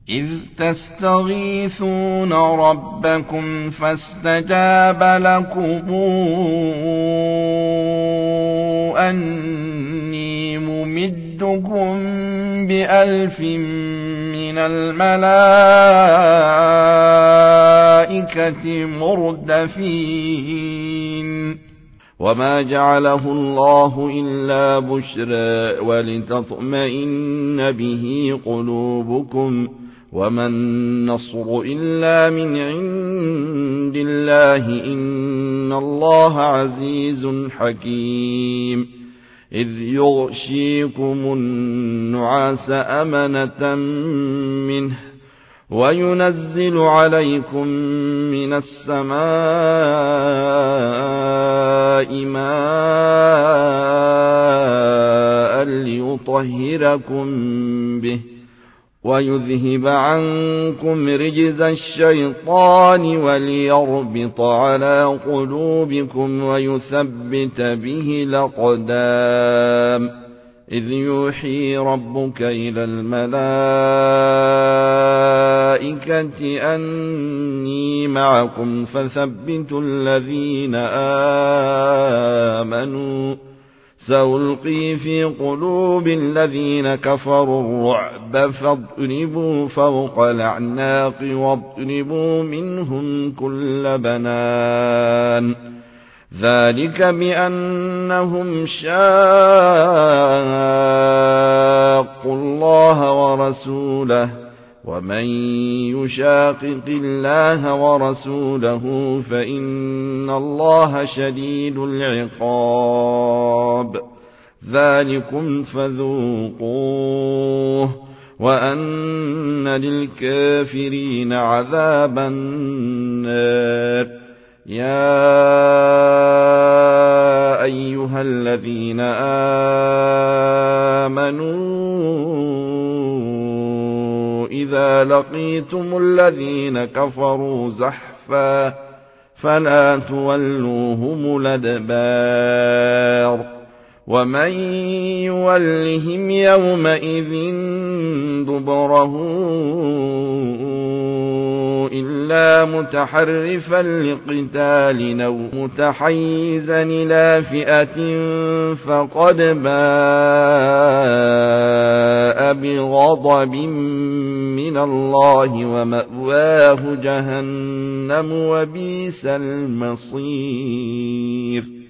إذ تستغيثون ربكم فاستجاب لكم أني ممدكم ب1000 من الملائكة مردفين وما جعله الله إلا بشرى ولتطمئن به قلوبكم وما النصر إلا من عند الله إن الله عزيز حكيم إذ يغشيكم النعاس أمنة منه وينزل عليكم من السماء ماء ليطهركم به ويذهب عنكم رجز الشيطان وليربط على قلوبكم ويثبت به الأقدام إذ يوحي ربك إلى الملائكة أني معكم فثبتوا الذين آمنوا سألقي في قلوب الذين كفروا الرعب فاضربوا فوق الأعناق واضربوا منهم كل بنان ذلك بأنهم شاقوا الله ورسوله ومن يشاقق الله ورسوله فإن الله شديد العقاب ذلكم فذوقوه وأن للكافرين عذاب النار يا أيها الذين آمنوا إذا لقيتم الذين كفروا زحفا فلا تولوهم الأدبار ومن يولهم يومئذ دبره إلا متحرفا لقتال أو متحيزا إلى فئة فقد باء بغضب من الله ومأواه جهنم وبئس المصير